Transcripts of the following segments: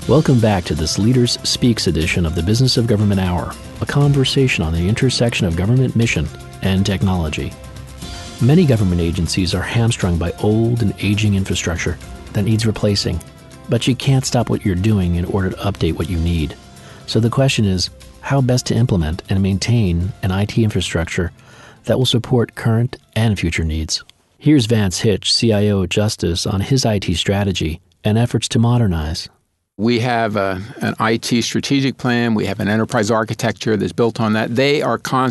Welcome back to this Leaders Speaks edition of the Business of Government Hour, a conversation on the intersection of government mission and technology. Many government agencies are hamstrung by old and aging infrastructure that needs replacing, but you can't stop what you're doing in order to update what you need. So the question is, how best to implement and maintain an IT infrastructure that will support current and future needs? Here's Vance Hitch, CIO at Justice, on his IT strategy and efforts to modernize. We have an IT strategic plan. We have an enterprise architecture that's built on that. They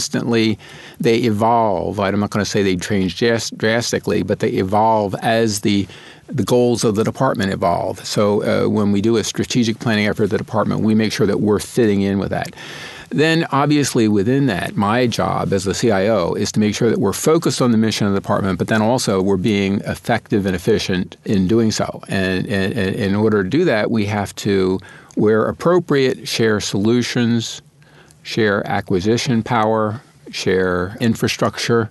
evolve. I'm not going to say they change drastically, but they evolve as the goals of the department evolve. So when we do a strategic planning effort at the department, we make sure that we're fitting in with that. Then, obviously, within that, my job as the CIO is to make sure that we're focused on the mission of the department, but then also we're being effective and efficient in doing so. And in order to do that, we have to, where appropriate, share solutions, share acquisition power, share infrastructure.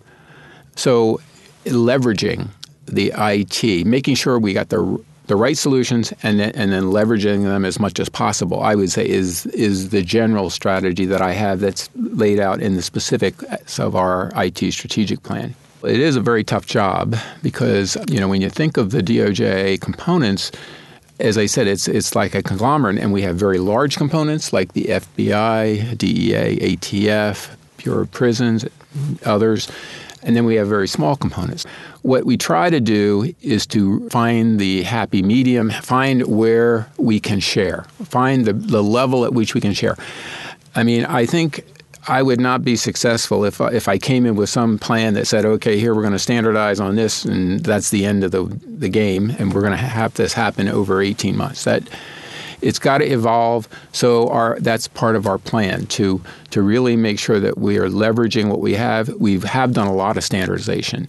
So leveraging the IT, making sure we got the right solutions and then leveraging them as much as possible, I would say is the general strategy that I have that's laid out in the specifics of our IT strategic plan. It is a very tough job because, when you think of the DOJ components, as I said, it's like a conglomerate, and we have very large components like the FBI, DEA, ATF, Bureau of Prisons, others. And then we have very small components. What we try to do is to find the happy medium, find where we can share, find the level at which we can share. I mean, I think I would not be successful if I came in with some plan that said, okay, here we're going to standardize on this, and that's the end of the game, and we're going to have this happen over 18 months. It's got to evolve. So that's part of our plan to really make sure that we are leveraging what we have. We have done a lot of standardization.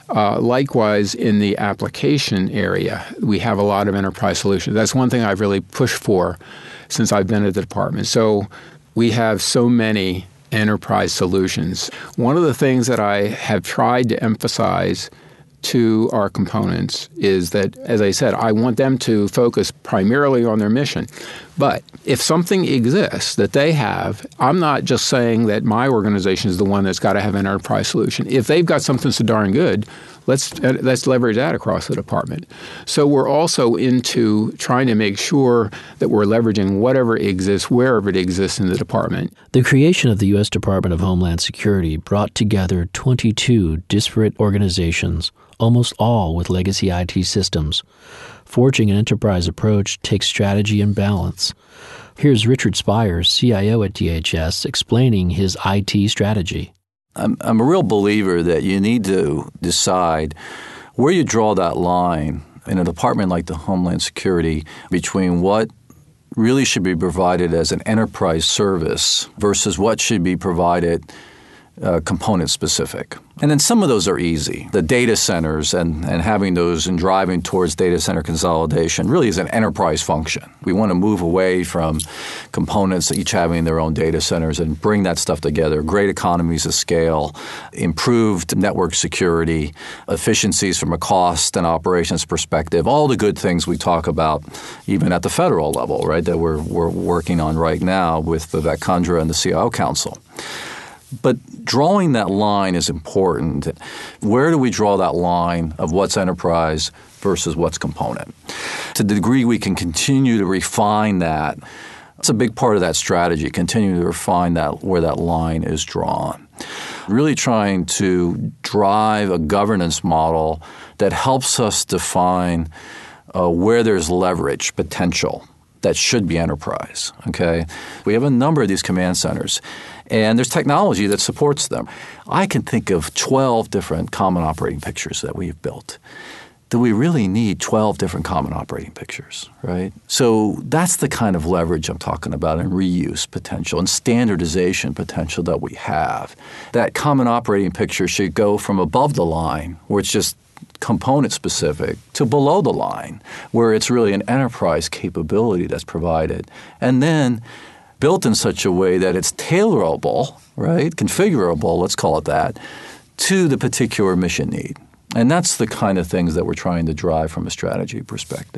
Likewise, in the application area, we have a lot of enterprise solutions. That's one thing I've really pushed for since I've been at the department. So we have so many enterprise solutions. One of the things that I have tried to emphasize to our components is that, as I said, I want them to focus primarily on their mission. But if something exists that they have, I'm not just saying that my organization is the one that's got to have an enterprise solution. If they've got something so darn good, let's leverage that across the department. So we're also into trying to make sure that we're leveraging whatever exists, wherever it exists in the department. The creation of the U.S. Department of Homeland Security brought together 22 disparate organizations, almost all with legacy IT systems. Forging an enterprise approach takes strategy and balance. Here's Richard Spires, CIO at DHS, explaining his IT strategy. I'm a real believer that you need to decide where you draw that line in a department like the Homeland Security between what really should be provided as an enterprise service versus what should be provided component specific. And then some of those are easy. The data centers and having those and driving towards data center consolidation really is an enterprise function. We want to move away from components each having their own data centers and bring that stuff together. Great economies of scale, improved network security, efficiencies from a cost and operations perspective, all the good things we talk about even at the federal level, right, that we're working on right now with Vivek Kundra and the CIO Council. But drawing that line is important. Where do we draw that line of what's enterprise versus what's component? To the degree we can continue to refine that, it's a big part of that strategy, continue to refine that where that line is drawn. Really trying to drive a governance model that helps us define where there's leverage potential that should be enterprise, okay? We have a number of these command centers, and there's technology that supports them. I can think of 12 different common operating pictures that we've built. Do we really need 12 different common operating pictures, right? So that's the kind of leverage I'm talking about and reuse potential and standardization potential that we have. That common operating picture should go from above the line, where it's just component specific, to below the line, where it's really an enterprise capability that's provided. And then built in such a way that it's tailorable, right, configurable, let's call it that, to the particular mission need. And that's the kind of things that we're trying to drive from a strategy perspective.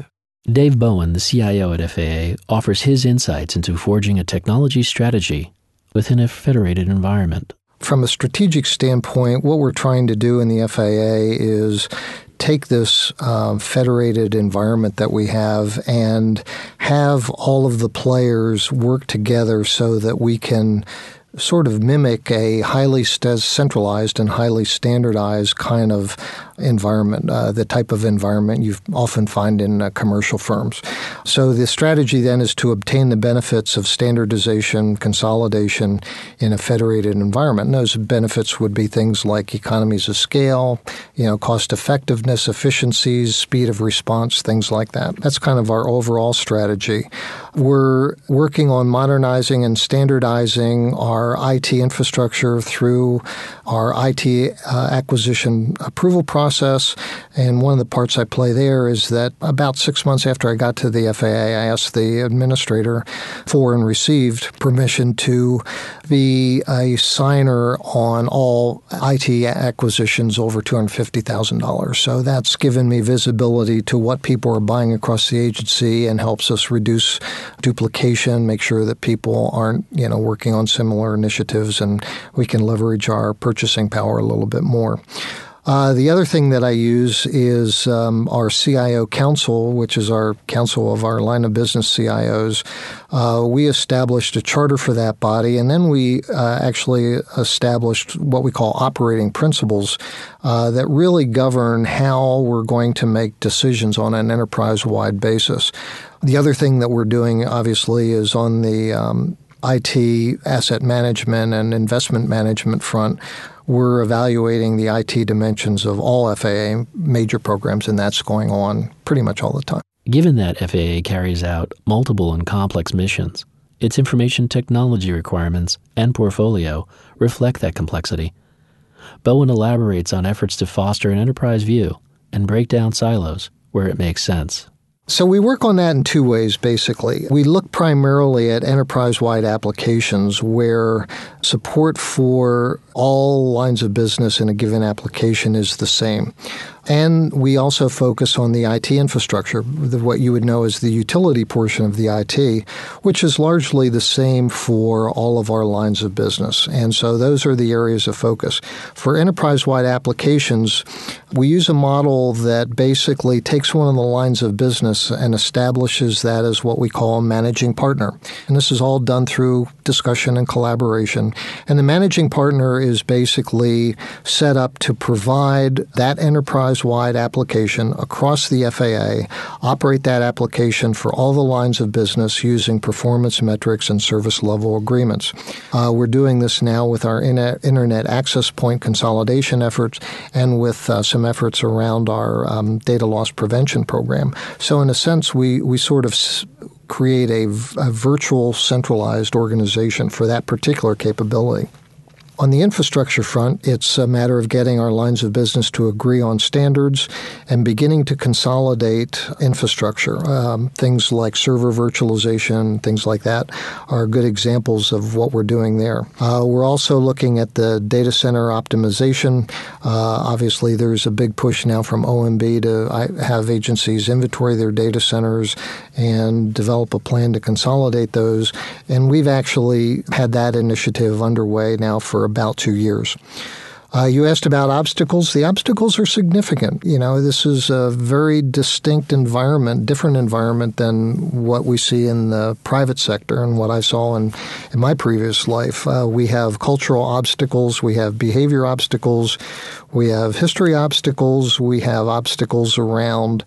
Dave Bowen, the CIO at FAA, offers his insights into forging a technology strategy within a federated environment. From a strategic standpoint, what we're trying to do in the FAA is take this federated environment that we have and have all of the players work together so that we can sort of mimic a highly centralized and highly standardized kind of environment, the type of environment you often find in commercial firms. So the strategy then is to obtain the benefits of standardization, consolidation in a federated environment. And those benefits would be things like economies of scale, cost effectiveness, efficiencies, speed of response, things like that. That's kind of our overall strategy. We're working on modernizing and standardizing our IT infrastructure through our IT acquisition approval process. And one of the parts I play there is that about 6 months after I got to the FAA, I asked the administrator for and received permission to be a signer on all IT acquisitions over $250,000. So that's given me visibility to what people are buying across the agency and helps us reduce duplication, make sure that people aren't, working on similar initiatives, and we can leverage our purchasing power a little bit more. The other thing that I use is our CIO Council, which is our council of our line of business CIOs. We established a charter for that body, and then we actually established what we call operating principles that really govern how we're going to make decisions on an enterprise-wide basis. The other thing that we're doing, obviously, is on the IT asset management and investment management front. We're evaluating the IT dimensions of all FAA major programs, and that's going on pretty much all the time. Given that FAA carries out multiple and complex missions, its information technology requirements and portfolio reflect that complexity. Bowen elaborates on efforts to foster an enterprise view and break down silos where it makes sense. So we work on that in two ways, basically. We look primarily at enterprise-wide applications where support for all lines of business in a given application is the same. And we also focus on the IT infrastructure, what you would know as the utility portion of the IT, which is largely the same for all of our lines of business. And so those are the areas of focus. For enterprise-wide applications, we use a model that basically takes one of the lines of business and establishes that as what we call a managing partner. And this is all done through discussion and collaboration. And the managing partner is basically set up to provide that enterprise-wide application across the FAA, operate that application for all the lines of business using performance metrics and service level agreements. We're doing this now with our internet access point consolidation efforts and with some efforts around our data loss prevention program. So in a sense, we sort of create a virtual centralized organization for that particular capability. On the infrastructure front, it's a matter of getting our lines of business to agree on standards and beginning to consolidate infrastructure. Things like server virtualization, things like that are good examples of what we're doing there. We're also looking at the data center optimization. Obviously, there's a big push now from OMB to have agencies inventory their data centers and develop a plan to consolidate those. And we've actually had that initiative underway now for about 2 years. You asked about obstacles. The obstacles are significant. This is a very distinct environment, different environment than what we see in the private sector and what I saw in my previous life. We have cultural obstacles. We have behavior obstacles. We have history obstacles. We have obstacles around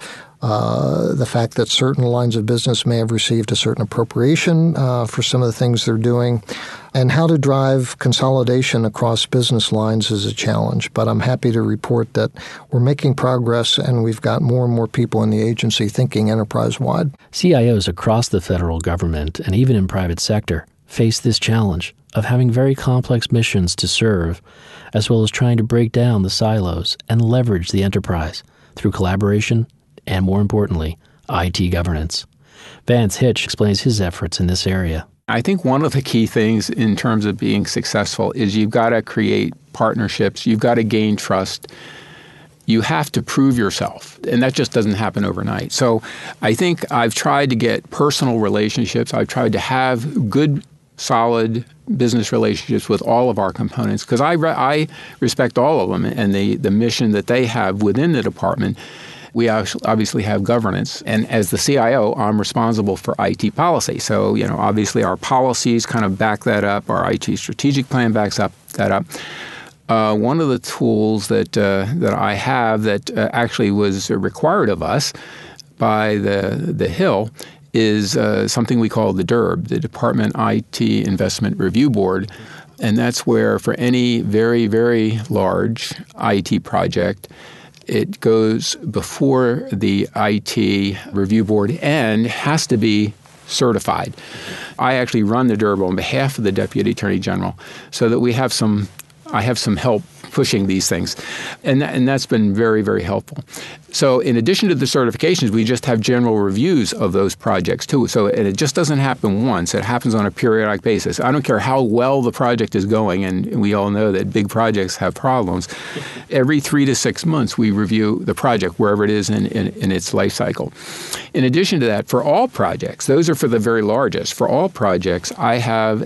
the fact that certain lines of business may have received a certain appropriation for some of the things they're doing. And how to drive consolidation across business lines is a challenge. But I'm happy to report that we're making progress and we've got more and more people in the agency thinking enterprise-wide. CIOs across the federal government and even in private sector face this challenge of having very complex missions to serve, as well as trying to break down the silos and leverage the enterprise through collaboration and, more importantly, IT governance. Vance Hitch explains his efforts in this area. I think one of the key things in terms of being successful is you've got to create partnerships. You've got to gain trust. you have to prove yourself, and that just doesn't happen overnight. So I think I've tried to get personal relationships. I've tried to have good, solid business relationships with all of our components because I respect all of them and the mission that they have within the department. We obviously have governance, and as the CIO, I'm responsible for IT policy. So, obviously our policies kind of back that up. Our IT strategic plan backs that up. One of the tools that I have that actually was required of us by the Hill is something we call the DIRB, the Department IT Investment Review Board. And that's where for any very, very large IT project, it goes before the IT review board and has to be certified. I actually run the DIRB on behalf of the Deputy Attorney General so that I have some help pushing these things. And that's been very, very helpful. So in addition to the certifications, we just have general reviews of those projects too. And it just doesn't happen once. It happens on a periodic basis. I don't care how well the project is going, and we all know that big projects have problems. Every 3 to 6 months, we review the project wherever it is in its life cycle. In addition to that, for all projects, those are for the very largest. For all projects, I have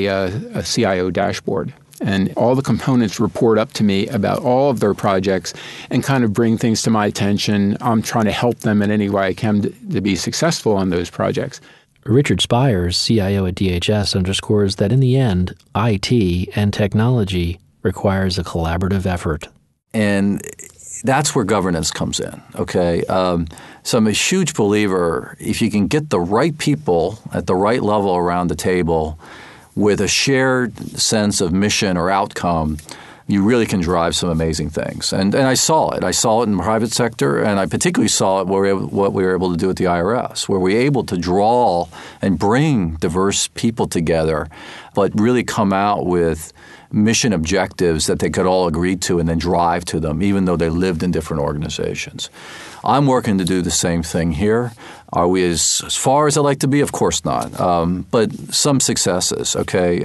a CIO dashboard. And all the components report up to me about all of their projects and kind of bring things to my attention. I'm trying to help them in any way I can to be successful on those projects. Richard Spires, CIO at DHS, underscores that in the end, IT and technology requires a collaborative effort. And that's where governance comes in, okay? So I'm a huge believer, if you can get the right people at the right level around the table with a shared sense of mission or outcome, you really can drive some amazing things. And I saw it. I saw it in the private sector, and I particularly saw it what we were able to do at the IRS, where we were able to draw and bring diverse people together, but really come out with mission objectives that they could all agree to and then drive to them, even though they lived in different organizations. I'm working to do the same thing here. Are we as far as I'd like to be? Of course not. But some successes, okay?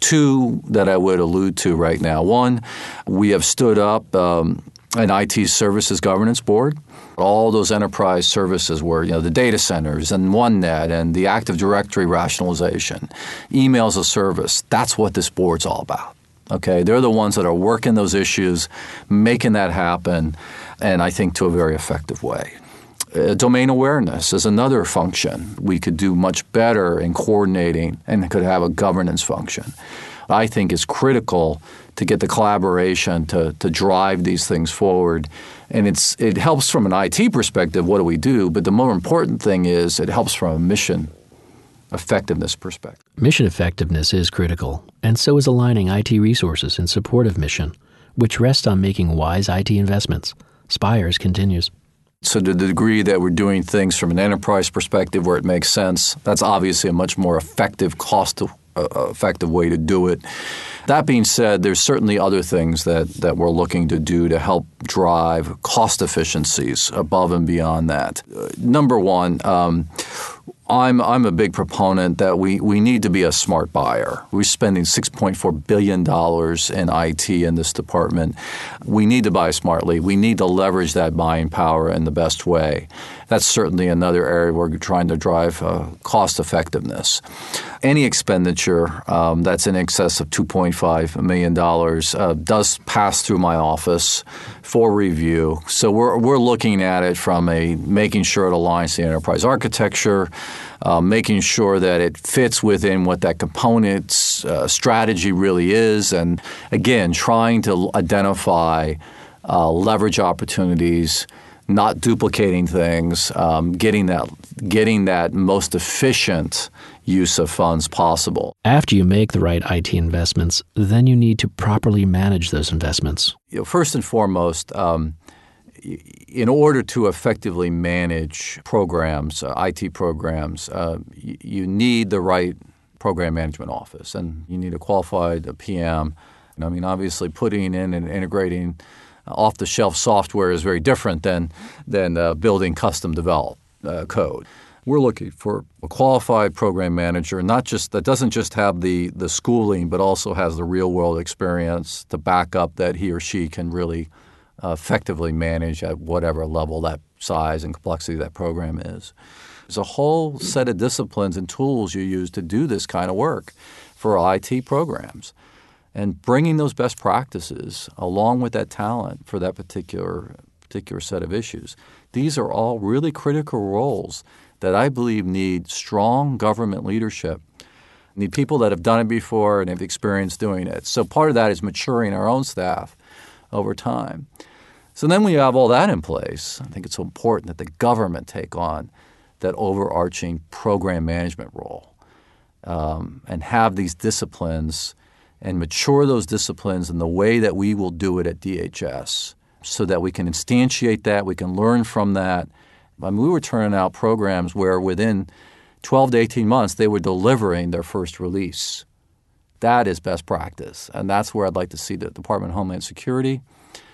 2 that I would allude to right now. 1, we have stood up an IT services governance board. All those enterprise services were, the data centers and OneNet and the Active Directory rationalization, email as a service. That's what this board's all about. Okay, they're the ones that are working those issues, making that happen, and I think to a very effective way. Domain awareness is another function we could do much better in coordinating and could have a governance function. I think is critical to get the collaboration to drive these things forward. And it helps from an IT perspective, what do we do? But the more important thing is it helps from a mission effectiveness perspective. Mission effectiveness is critical, and so is aligning IT resources in support of mission, which rests on making wise IT investments. Spires continues. So to the degree that we're doing things from an enterprise perspective where it makes sense, that's obviously a much more effective, cost-effective way to do it. That being said, there's certainly other things that we're looking to do to help drive cost efficiencies above and beyond that. Number one, I'm a big proponent that we need to be a smart buyer. We're spending $6.4 billion in IT in this department. We need to buy smartly. We need to leverage that buying power in the best way. That's certainly another area where we're trying to drive cost effectiveness. Any expenditure that's in excess of $2.5 million does pass through my office for review. So we're looking at it from making sure it aligns to the enterprise architecture, making sure that it fits within what that component's strategy really is, and again, trying to identify leverage opportunities, not duplicating things, getting that most efficient use of funds possible. After you make the right IT investments, then you need to properly manage those investments. First and foremost, in order to effectively manage programs, IT programs, you need the right program management office, and you need a qualified PM. I mean, obviously, putting in and integrating off-the-shelf software is very different than building custom-developed code. We're looking for a qualified program manager, that doesn't just have the schooling, but also has the real-world experience to back up that he or she can really effectively manage at whatever level that size and complexity that program is. There's a whole set of disciplines and tools you use to do this kind of work for IT programs. And bringing those best practices along with that talent for that particular set of issues. These are all really critical roles that I believe need strong government leadership, need people that have done it before and have experience doing it. So part of that is maturing our own staff over time. So then when you have all that in place, I think it's so important that the government take on that overarching program management role and have these disciplines and mature those disciplines in the way that we will do it at DHS so that we can instantiate that, we can learn from that. I mean, we were turning out programs where within 12 to 18 months they were delivering their first release. That is best practice, and that's where I'd like to see the Department of Homeland Security.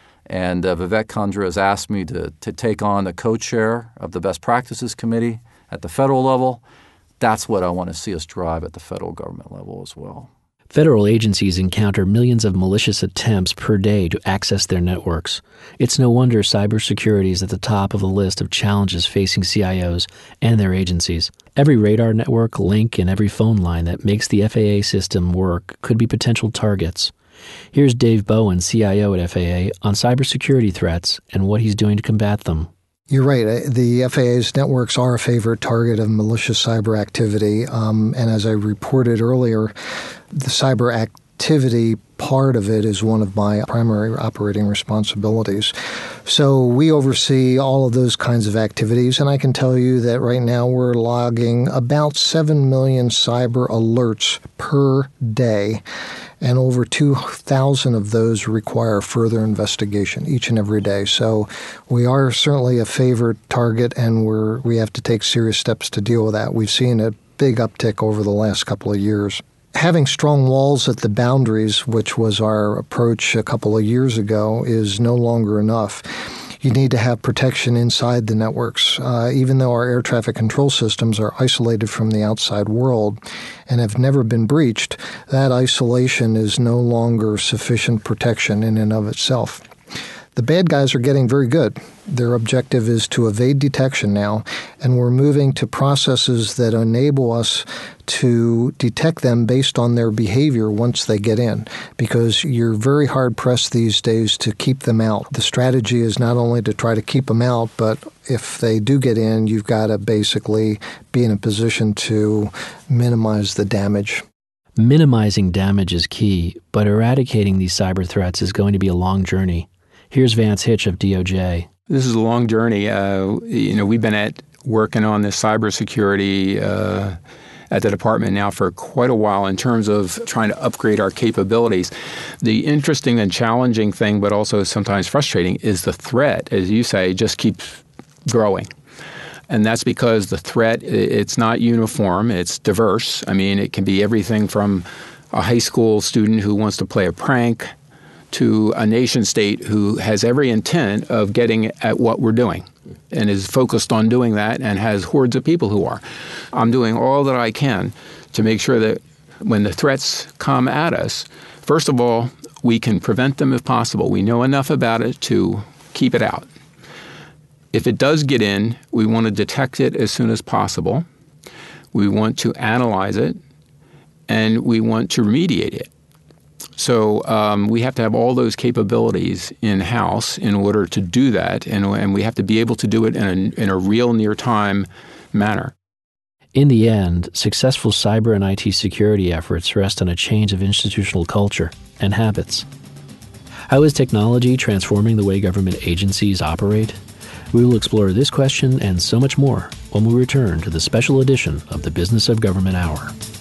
And Vivek Kundra has asked me to take on the co-chair of the Best Practices Committee at the federal level. That's what I want to see us drive at the federal government level as well. Federal agencies encounter millions of malicious attempts per day to access their networks. It's no wonder cybersecurity is at the top of the list of challenges facing CIOs and their agencies. Every radar network, link, and every phone line that makes the FAA system work could be potential targets. Here's Dave Bowen, CIO at FAA, on cybersecurity threats and what he's doing to combat them. You're right. The FAA's networks are a favorite target of malicious cyber activity. And as I reported earlier, the cyber activity part of it is one of my primary operating responsibilities. So we oversee all of those kinds of activities. And I can tell you that right now we're logging about 7 million cyber alerts per day. And over 2,000 of those require further investigation each and every day. So we are certainly a favored target, and we have to take serious steps to deal with that. We've seen a big uptick over the last couple of years. Having strong walls at the boundaries, which was our approach a couple of years ago, is no longer enough. You need to have protection inside the networks. Even though our air traffic control systems are isolated from the outside world and have never been breached, that isolation is no longer sufficient protection in and of itself. The bad guys are getting very good. Their objective is to evade detection now, and we're moving to processes that enable us to detect them based on their behavior once they get in, because you're very hard-pressed these days to keep them out. The strategy is not only to try to keep them out, but if they do get in, you've got to basically be in a position to minimize the damage. Minimizing damage is key, but eradicating these cyber threats is going to be a long journey. Here's Vance Hitch of DOJ. This is a long journey. We've been working on this cybersecurity at the department now for quite a while in terms of trying to upgrade our capabilities. The interesting and challenging thing, but also sometimes frustrating, is the threat, as you say, just keeps growing. And that's because the threat, it's not uniform, it's diverse. I mean, it can be everything from a high school student who wants to play a prank to a nation state who has every intent of getting at what we're doing and is focused on doing that and has hordes of people who are. I'm doing all that I can to make sure that when the threats come at us, first of all, we can prevent them if possible. We know enough about it to keep it out. If it does get in, we want to detect it as soon as possible. We want to analyze it, and we want to remediate it. So we have to have all those capabilities in-house in order to do that, and we have to be able to do it in a real near-time manner. In the end, successful cyber and IT security efforts rest on a change of institutional culture and habits. How is technology transforming the way government agencies operate? We will explore this question and so much more when we return to the special edition of the Business of Government Hour.